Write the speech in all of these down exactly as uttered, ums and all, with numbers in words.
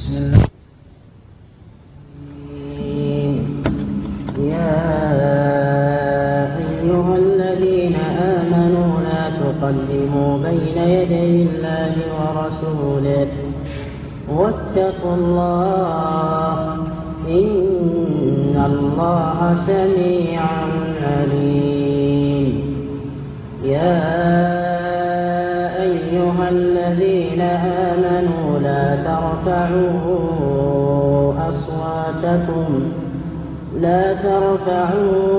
بسم الله. يا أيها الذين آمنوا لا تقدموا بين يدي الله ورسوله واتقوا الله إن الله سميع عليم. يا أيها الذين آمنوا لا ترفعوا أصواتكم لا ترفعوا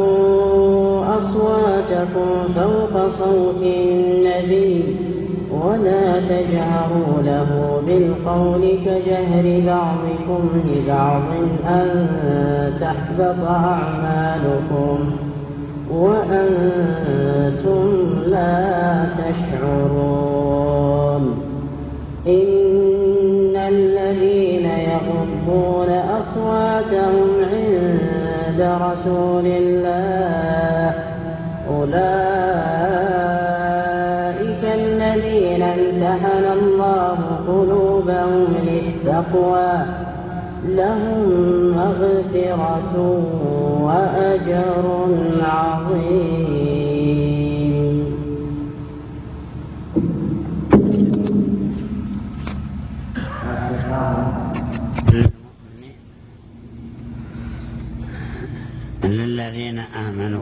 أصواتكم فوق صوت النبي ولا تجهروا له بالقول كجهر بعضكم لبعض أن تحبط أعمالكم وأنتم لا تشعرون. إن الذين يغضون أصواتهم عند رسول الله أولئك الذين امتحن الله قلوبهم للتقوى لهم مغفرة وأجر عظيم. للذين آمنوا.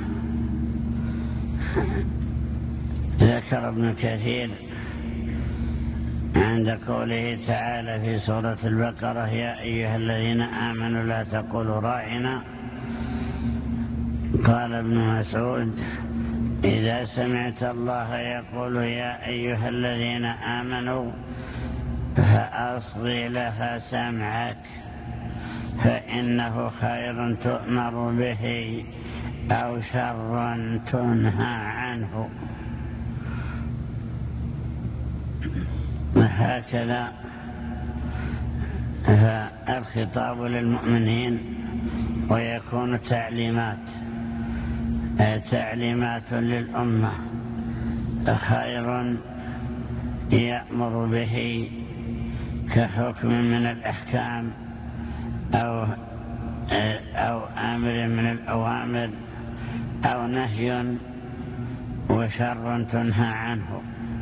ذكر ابن كثير عند قوله تعالى في سورة البقرة يا أيها الذين آمنوا لا تقولوا راعنا، قال ابن مسعود إذا سمعت الله يقول يا أيها الذين آمنوا فأصغي لها سمعك فإنه خير تؤمر به أو شر تنهى عنه. هكذا الخطاب للمؤمنين ويكون تعليمات تعليمات للأمة خير يأمر به كحكم من الأحكام أو أو أمر من الأوامر أو نهي وشر تنهى عنه.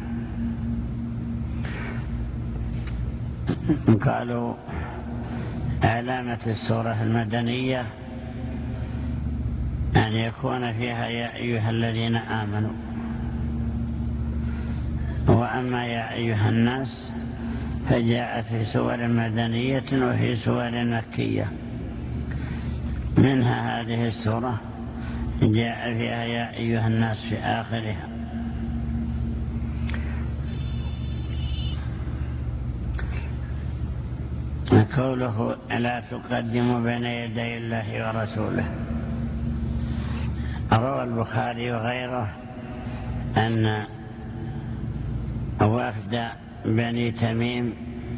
قالوا علامة السورة المدنية أن يكون فيها يا أيها الذين آمنوا، وأما يا أيها الناس فجاء في سور مدنية وفي سور مكية. منها هذه السورة جاء فيها يا أيها الناس في آخرها. قوله لا تقدموا بين يدي الله ورسوله. روى البخاري وغيره أن وفد بني تميم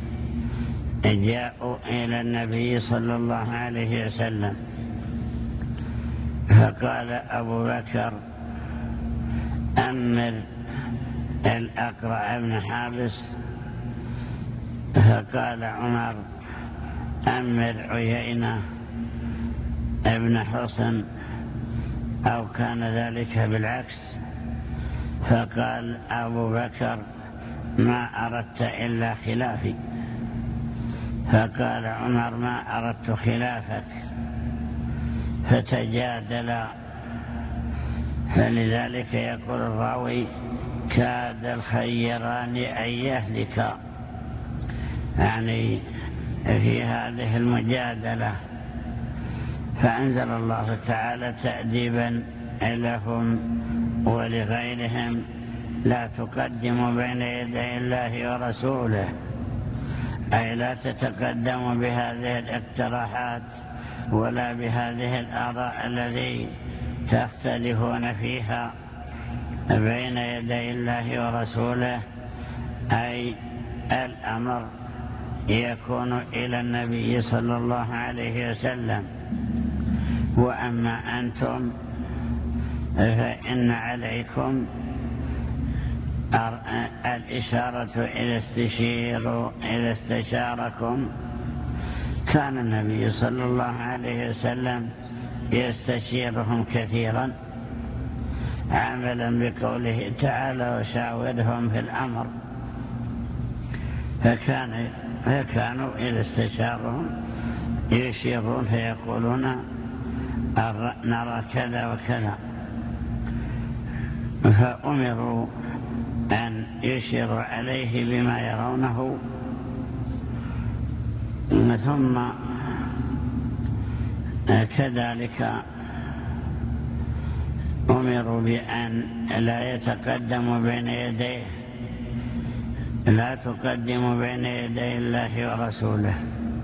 جاءوا إلى النبي صلى الله عليه وسلم فقال أبو بكر أمر الأقرع بن حابس، فقال عمر أمر عيينة ابن حصن أو كان ذلك بالعكس، فقال أبو بكر ما أردت إلا خلافي، فقال عمر ما أردت خلافك، فتجادل. فلذلك يقول الراوي كاد الخيران أن يهلك، يعني في هذه المجادلة. فأنزل الله تعالى تأديبا لهم ولغيرهم لا تقدموا بين يدي الله ورسوله، أي لا تتقدموا بهذه الاقتراحات ولا بهذه الآراء التي تختلفون فيها بين يدي الله ورسوله، أي الأمر يكون إلى النبي صلى الله عليه وسلم. وأما أنتم فإن عليكم الإشارة إلى استشيروا إلى استشاركم كان النبي صلى الله عليه وسلم يستشيرهم كثيرا عملا بقوله تعالى وشاورهم في الأمر، فكان فكانوا إذا استشارهم يشيرون فيقولون نرى كذا وكذا، فأمروا أن يشيروا عليه بما يرونه، ثم كذلك أمروا بأن لا يتقدموا بين يديه، لا تقدموا بين يدي الله ورسوله،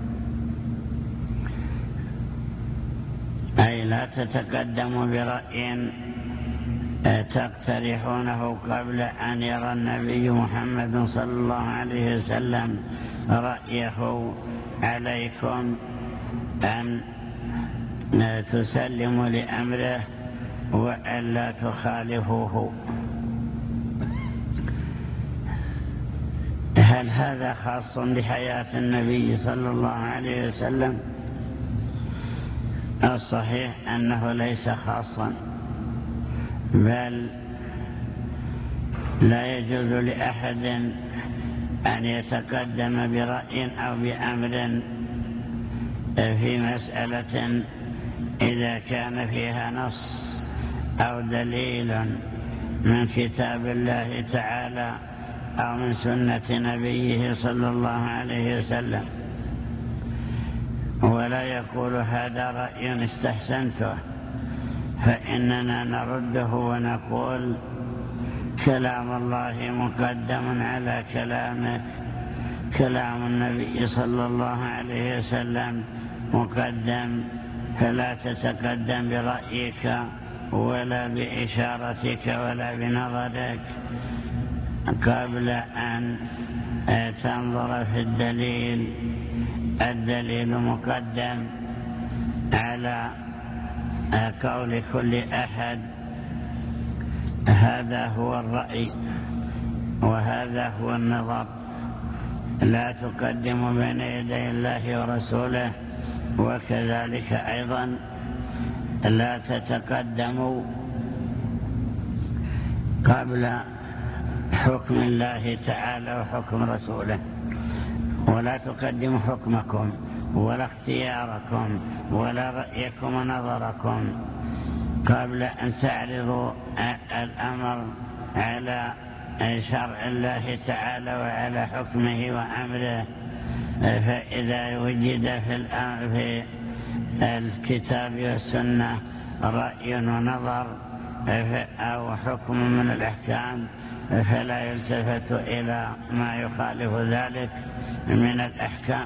أي لا تتقدموا برأي تقترحونه قبل أن يرى النبي محمد صلى الله عليه وسلم رأيه عليكم أن تسلموا لأمره وألا تخالفوه. هل هذا خاص بحياة النبي صلى الله عليه وسلم؟ الصحيح أنه ليس خاصا، بل لا يجوز لأحد أن يتقدم برأي أو بأمر في مسألة إذا كان فيها نص أو دليل من كتاب الله تعالى أو من سنة نبيه صلى الله عليه وسلم، ولا يقول هذا رأي استحسنته، فإننا نرده ونقول كلام الله مقدم على كلامك، كلام النبي صلى الله عليه وسلم مقدم، فلا تتقدم برأيك ولا بإشارتك ولا بنظرك قبل أن تنظر في الدليل. الدليل مقدم على قول كل أحد، هذا هو الرأي وهذا هو النظر، لا تقدم بين يدي الله ورسوله، وكذلك أيضا لا تتقدموا قبل حكم الله تعالى وحكم رسوله، ولا تقدموا حكمكم ولا اختياركم ولا رأيكم ونظركم قبل أن تعرضوا الأمر على شرع الله تعالى وعلى حكمه وأمره. فإذا وجد في الكتاب والسنة رأي ونظر أو حكم من الأحكام فلا يلتفت إلى ما يخالف ذلك من الأحكام.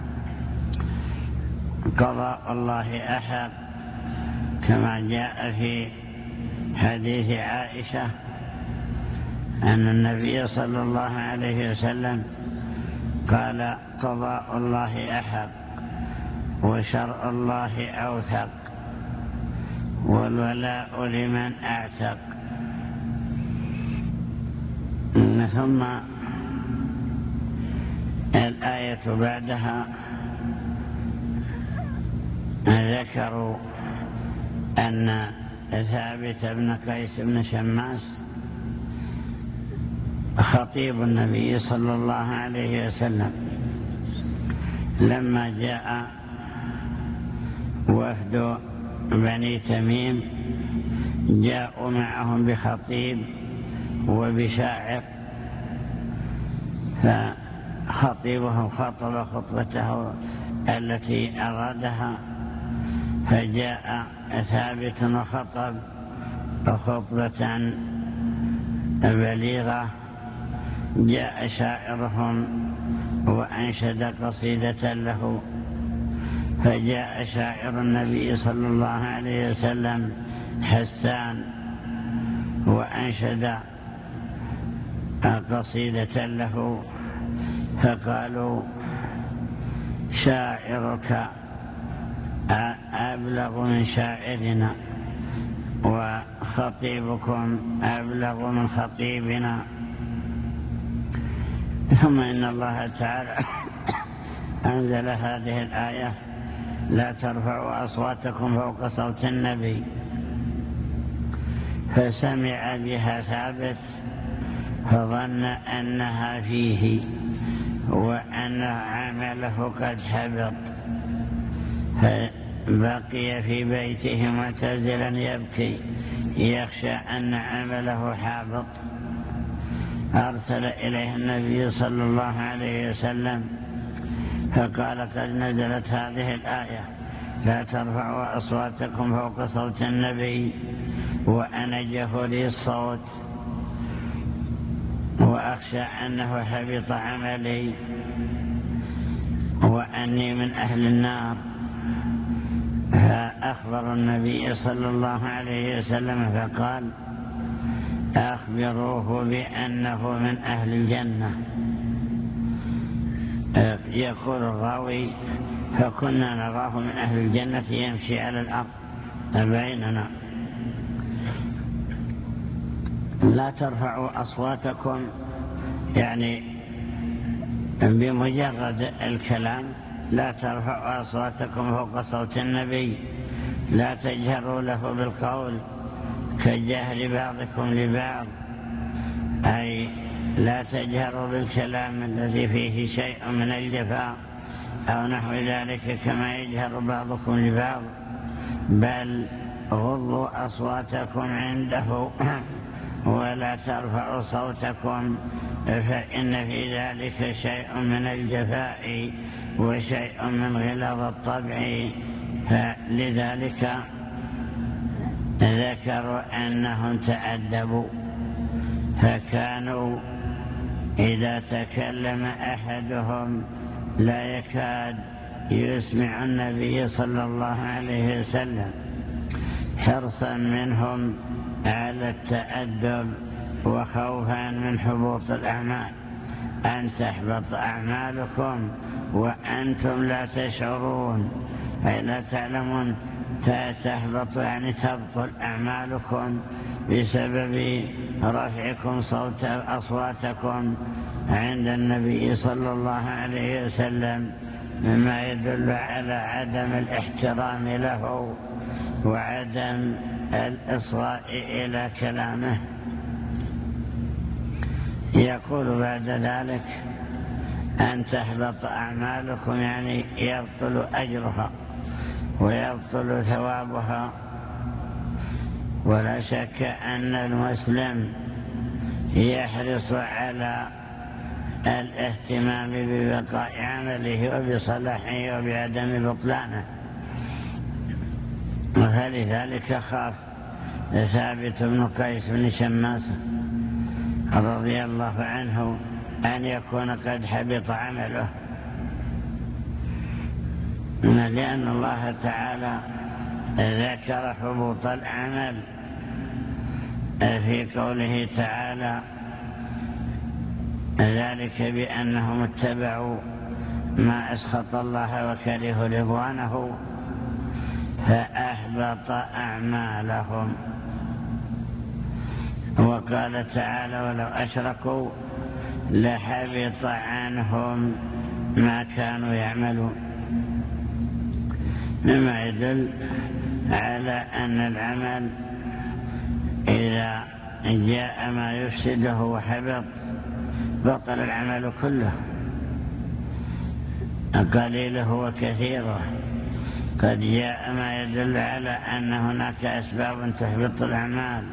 قضاء الله أحق، كما جاء في حديث عائشة أن النبي صلى الله عليه وسلم قال قضاء الله أحق وشرع الله أوثق والولاء لمن أعتق. ثم الآية بعدها ذكروا أن ثابت بن قيس بن شماس خطيب النبي صلى الله عليه وسلم لما جاء وفد بني تميم جاءوا معهم بخطيب وبشاعر، فخطيبهم خطب خطبته التي أرادها، فجاء ثابت وخطب خطبة بليغة، جاء شاعرهم وأنشد قصيدة له، فجاء شاعر النبي صلى الله عليه وسلم حسان وأنشد قصيدة له، فقالوا شاعرك أبلغ من شاعرنا وخطيبكم أبلغ من خطيبنا. ثم إن الله تعالى أنزل هذه الآية: لا ترفعوا أصواتكم فوق صوت النبي. فسمع بها ثابت فظن أنها فيه وأن عمله قد حبط، فبقي في بيته معتزلا يبكي يخشى أن عمله حابط. أرسل إليه النبي صلى الله عليه وسلم فقال: قد نزلت هذه الآية: لا ترفعوا أصواتكم فوق صوت النبي وأنا جهولي الصوت وأخشى أنه حبط عملي وأني من أهل النار. فأخبر النبي صلى الله عليه وسلم فقال: أخبروه بأنه من أهل الجنة. يقول الراوي: فكنا نراه من أهل الجنة يمشي على الأرض بيننا. لا ترفعوا أصواتكم يعني بمجرد الكلام: لا ترفعوا أصواتكم فوق صوت النبي، لا تجهروا له بالقول كجهر بعضكم لبعض، أي لا تجهروا بالكلام الذي فيه شيء من الجفاء أو نحو ذلك كما يجهر بعضكم لبعض، بل غضوا أصواتكم عنده ولا ترفعوا صوتكم، فإن في ذلك شيء من الجفاء وشيء من غلاظ الطبع. فلذلك ذكروا أنهم تأدبوا، فكانوا إذا تكلم أحدهم لا يكاد يسمع النبي صلى الله عليه وسلم، حرصا منهم على التأدب وخوفا من حبوط الأعمال، أن تحبط أعمالكم وأنتم لا تشعرون، أي لا تعلمون، تحبط يعني تبطل أعمالكم بسبب رفعكم صوت أصواتكم عند النبي صلى الله عليه وسلم، مما يدل على عدم الاحترام له وعدم الإصغاء إلى كلامه. يقول بعد ذلك: أن تحبط أعمالكم يعني يبطل أجرها ويبطل ثوابها. ولا شك أن المسلم يحرص على الاهتمام ببقاء عمله وبصلاحه وبعدم بطلانه، فلذلك خاف ثابت بن قيس بن شماس رضي الله عنه أن يكون قد حبط عمله، لأن الله تعالى ذكر حبوط العمل في قوله تعالى: ذلك بأنهم اتبعوا ما أسخط الله وكرهوا رضوانه فأحبط أعمالهم. وقال تعالى: ولو أشركوا لحبط عنهم ما كانوا يعملون، مما يدل على أن العمل إذا جاء ما يفسده وحبط بطل العمل كله، قليله وكثيره. قد جاء ما يدل على أن هناك أسباب تحبط الأعمال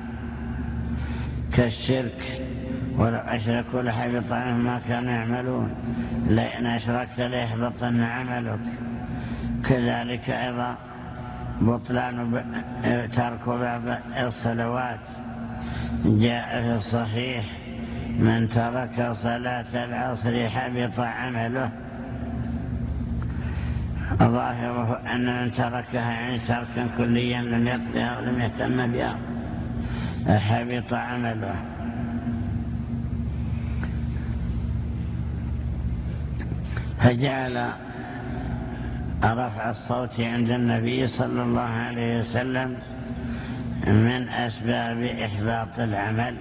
كالشرك: ولو أشركوا لحبط عنهم ما كانوا يعملون، لئن أشركت ليحبطن عملك. كذلك أيضا بطلان ترك بعض الصلوات، جاء في الصحيح: من ترك صلاة العصر حبط عمله. ظاهره أن من تركها يعني تركا كليا لم يقضها ولم يهتم بها حبط عمله. فجعل رفع الصوت عند النبي صلى الله عليه وسلم من أسباب إحباط العمل،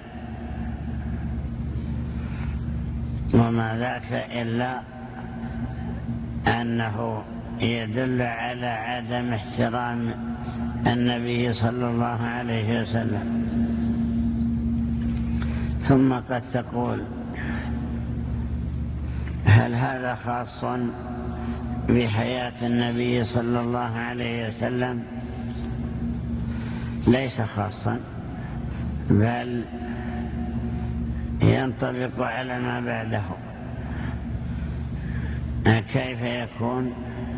وما ذاك إلا أنه يدل على عدم احترام النبي صلى الله عليه وسلم. ثم قد تقول: هل هذا خاص بحياة النبي صلى الله عليه وسلم؟ ليس خاصا، بل ينطبق على ما بعده. كيف يكون؟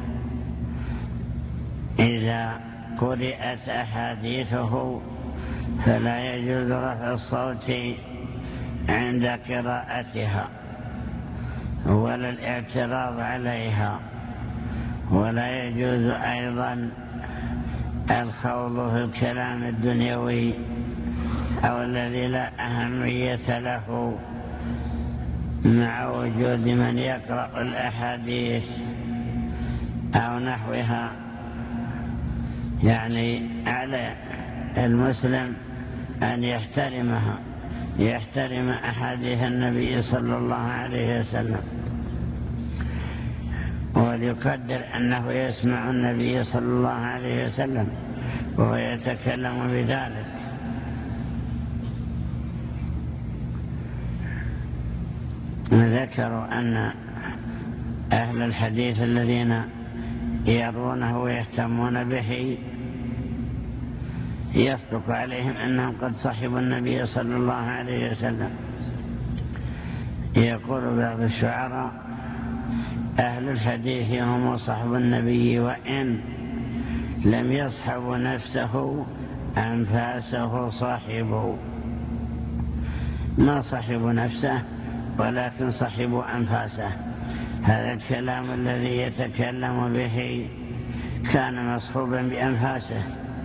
إذا قرأت أحاديثه فلا يجوز رفع الصوت عند قراءتها ولا الاعتراض عليها، ولا يجوز أيضا الخوض في الكلام الدنيوي أو الذي لا أهمية له مع وجود من يقرأ الأحاديث أو نحوها. يعني على المسلم أن يحترمها، يحترم أحاديث النبي صلى الله عليه وسلم، وليقدر أنه يسمع النبي صلى الله عليه وسلم وهو يتكلم بذلك. ذكروا أن أهل الحديث الذين يرونه ويهتمون به يصدق عليهم أنهم قد صحبوا النبي صلى الله عليه وسلم. يقول بعض الشعراء: أهل الحديث هم صحب النبي وإن لم يصحبوا نفسه أنفاسه صاحبه. ما صحبوا نفسه ولكن صحبوا أنفاسه. هذا الكلام الذي يتكلم به كان مصحوبا بأنفاسه،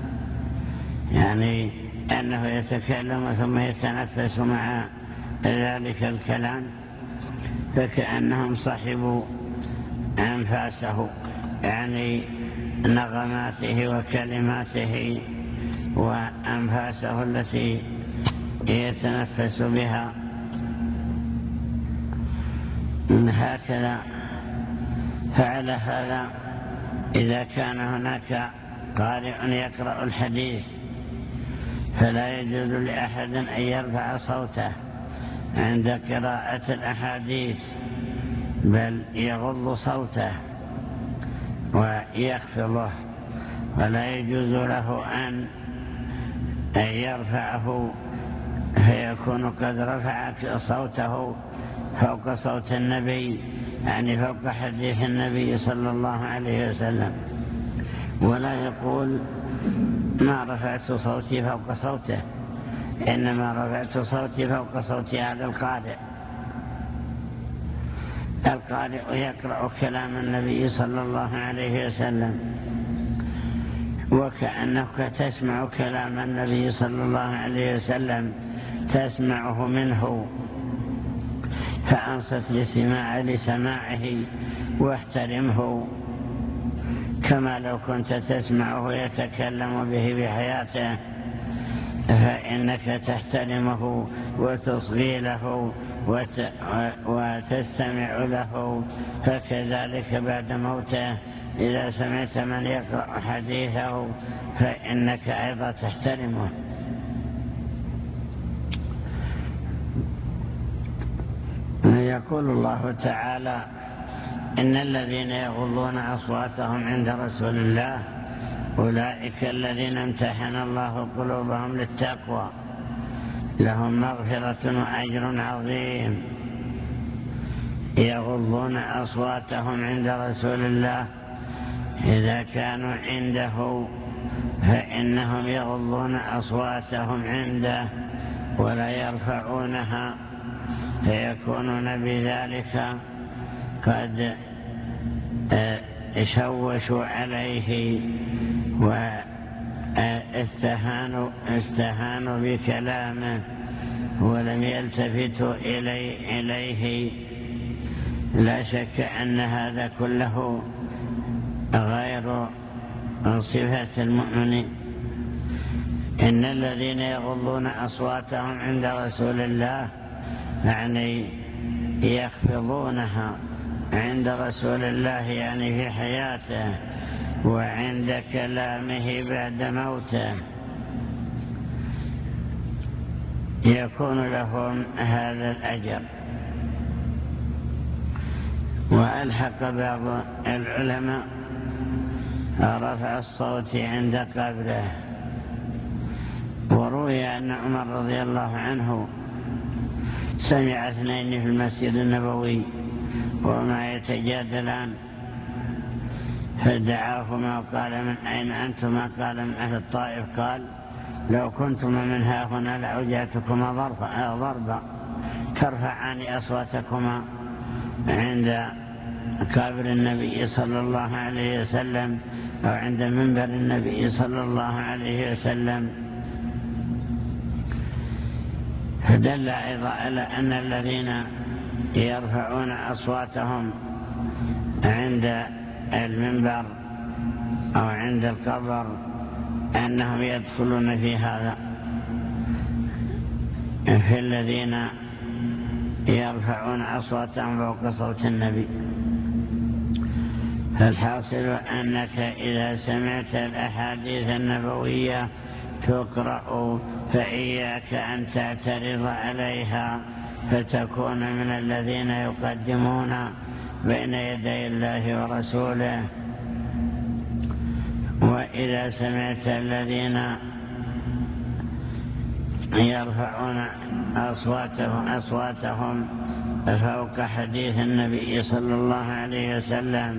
يعني أنه يتكلم ثم يتنفس مع ذلك الكلام، فكأنهم صحبوا أنفاسه، يعني نغماته وكلماته وأنفاسه التي يتنفس بها. هكذا فعلى هذا إذا كان هناك قارئ يقرأ الحديث فلا يجوز لأحد أن يرفع صوته عند قراءة الأحاديث، بل يغض صوته ويخفضه، ولا يجوز له أن يرفعه فيكون قد رفع صوته فوق صوت النبي، يعني فوق حديث النبي صلى الله عليه وسلم. ولا يقول: ما رفعت صوتي فوق صوته، إنما رفعت صوتي فوق صوت هذا القارئ. القارئ يقرأ كلام النبي صلى الله عليه وسلم وكأنك تسمع كلام النبي صلى الله عليه وسلم، تسمعه منه، فأنصت لسماع لسماعه واحترمه كما لو كنت تسمعه يتكلم به بحياته، فإنك تحترمه وتصغي له وتستمع له. فكذلك بعد موته إذا سمعت من يقرأ حديثه فإنك أيضا تحترمه. يقول الله تعالى: إن الذين يغضون أصواتهم عند رسول الله أولئك الذين امتحن الله قلوبهم للتقوى لهم مغفرة وأجر عظيم. يغضون أصواتهم عند رسول الله، إذا كانوا عنده فإنهم يغضون أصواتهم عنده ولا يرفعونها، فيكونون بذلك قد شوشوا عليه واستهانوا استهانوا بكلامه ولم يلتفتوا إلي إليه. لا شك أن هذا كله غير صفة المؤمنين. إن الذين يغضون أصواتهم عند رسول الله يعني يخفضونها عند رسول الله يعني في حياته وعند كلامه بعد موته يكون لهم هذا الأجر. وألحق بعض العلماء رفع الصوت عند قبره. وروي أن عمر رضي الله عنه سمع اثنين في المسجد النبوي وما يتجادلان فدعاهما وقال من أين أنتما؟ قال من أهل الطائف. قال لو كنتما من ها هنا لأوجعتكما ضربا ترفعان أصواتكما عند قبر النبي صلى الله عليه وسلم أو عند منبر النبي صلى الله عليه وسلم. فدل أيضا على أن الذين يرفعون أصواتهم عند المنبر أو عند القبر أنهم يدخلون في هذا، في الذين يرفعون أصواتهم فوق صوت النبي. فالحاصل أنك إذا سمعت الأحاديث النبوية تقرأ فإياك أن تعترض عليها فتكون من الذين يقدمون بين يدي الله ورسوله. وإذا سمعت الذين يرفعون أصواتهم, أصواتهم فوق حديث النبي صلى الله عليه وسلم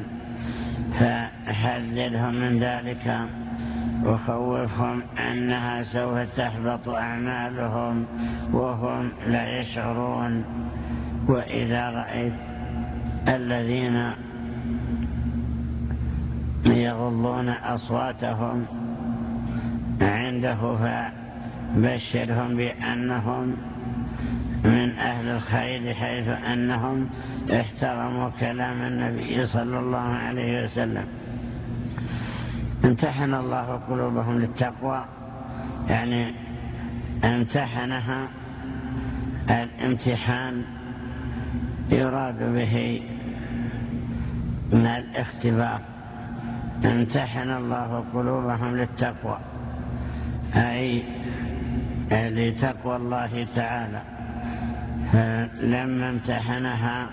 فحذرهم من ذلك وخوفهم أنها سوف تحبط أعمالهم وهم لا يشعرون. وإذا رأيت الذين يغضون أصواتهم عنده فبشرهم بأنهم من أهل الخير حيث أنهم احترموا كلام النبي صلى الله عليه وسلم. امتحن الله قلوبهم للتقوى، يعني امتحنها الامتحان يراد به من الاختبار. امتحن الله قلوبهم للتقوى أي لتقوى الله تعالى. فلما امتحنها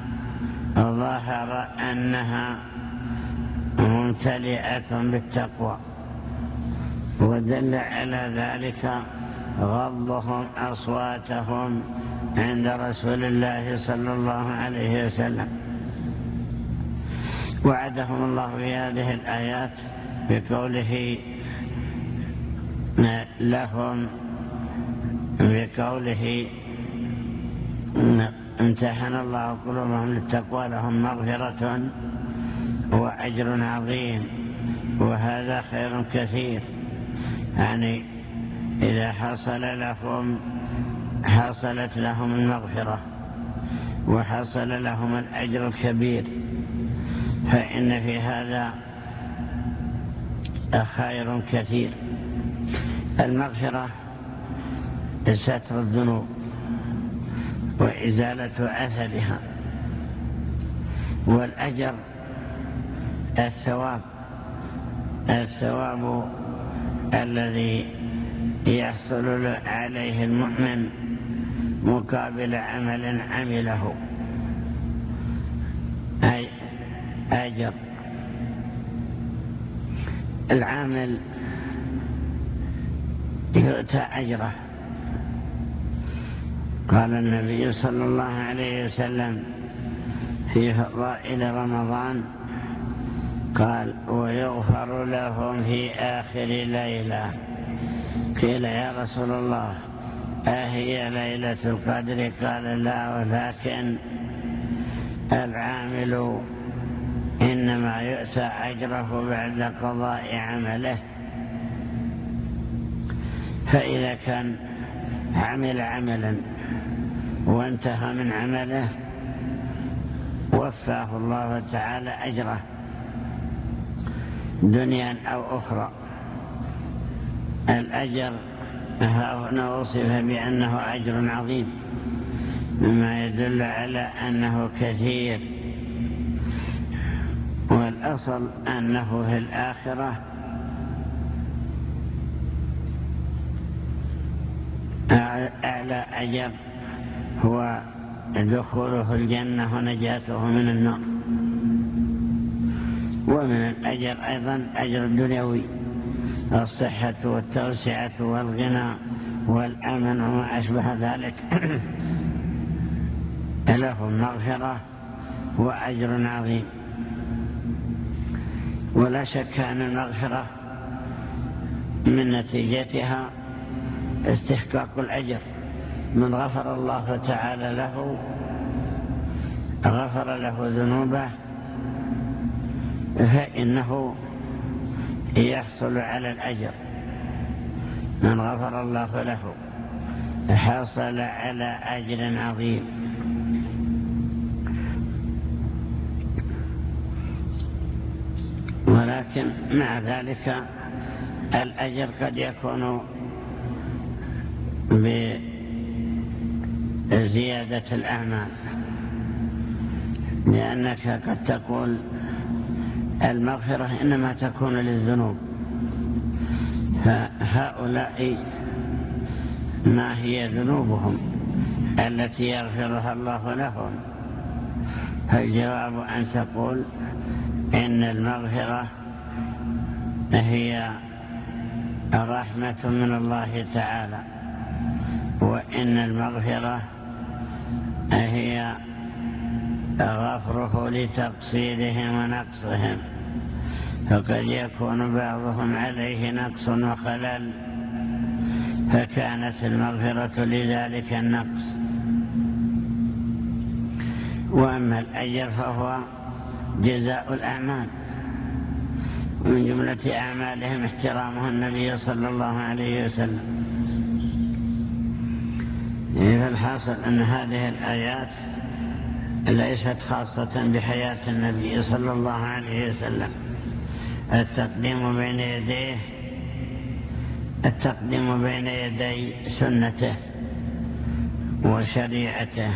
ظهر أنها ممتلئة بالتقوى، ودل على ذلك غضهم أصواتهم عند رسول الله صلى الله عليه وسلم. وعدهم الله في هذه الآيات بقوله لهم بقوله امتحن الله قلوبهم للتقوى لهم مغفرة وأجر عظيم. وهذا خير كثير، يعني إذا حصل لهم حصلت لهم المغفرة وحصل لهم الأجر الكبير، فإن في هذا خير كثير. المغفرة ستر الذنوب وإزالة أثرها، والأجر الثواب الثواب الذي يحصل عليه المؤمن مقابل عمل عمله، أي أجر. العامل يؤتى أجره. قال النبي صلى الله عليه وسلم في فضائل رمضان قال ويغفر لهم في آخر ليلة. قيل يا رسول الله أهي ليلة القدر؟ قال لا، ولكن العامل إنما يؤتى أجره بعد قضاء عمله. فإذا كان عمل عملا وانتهى من عمله وفاه الله تعالى أجره دنيا أو أخرى. الأجر هنا وصف بأنه أجر عظيم، مما يدل على أنه كثير والأصل أنه في الآخرة أعلى أجر هو دخوله الجنة ونجاته من النار. ومن الأجر أيضا أجر الدنيوي، الصحة والتوسعة والغنى والأمن وما أشبه ذلك له مغفرة وأجر عظيم. ولا شك أن المغفرة من نتيجتها استحقاق الأجر. من غفر الله تعالى له غفر له ذنوبه فإنه يحصل على الأجر. من غفر الله له حصل على أجر عظيم. ولكن مع ذلك الأجر قد يكون بزيادة الأعمال، لأنك قد تقول المغفرة إنما تكون للذنوب، فهؤلاء ما هي ذنوبهم التي يغفرها الله لهم؟ فالجواب أن تقول إن المغفرة هي رحمة من الله تعالى، وإن المغفرة هي غفره لتقصيرهم ونقصهم، فقد يكون بعضهم عليه نقص وخلل فكانت المغفرة لذلك النقص. وأما الأجر فهو جزاء الأعمال، من جملة أعمالهم احترامه النبي صلى الله عليه وسلم. فالحاصل أن هذه الآيات ليست خاصة بحياة النبي صلى الله عليه وسلم. التقديم بين يديه التقديم بين يدي سنته وشريعته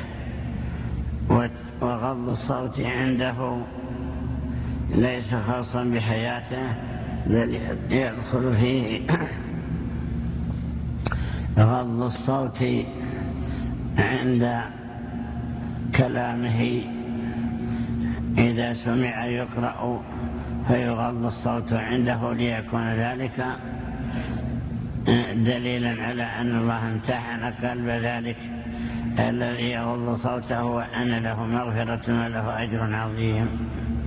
وغض الصوت عنده ليس خاصا بحياته، بل يدخل فيه غض الصوت عند كلامه إذا سمع يقرأ فيغض الصوت عنده، ليكون ذلك دليلا على أن الله امتحن قلب ذلك الذي يغض صوته وأن له مغفرة وله أجر عظيم.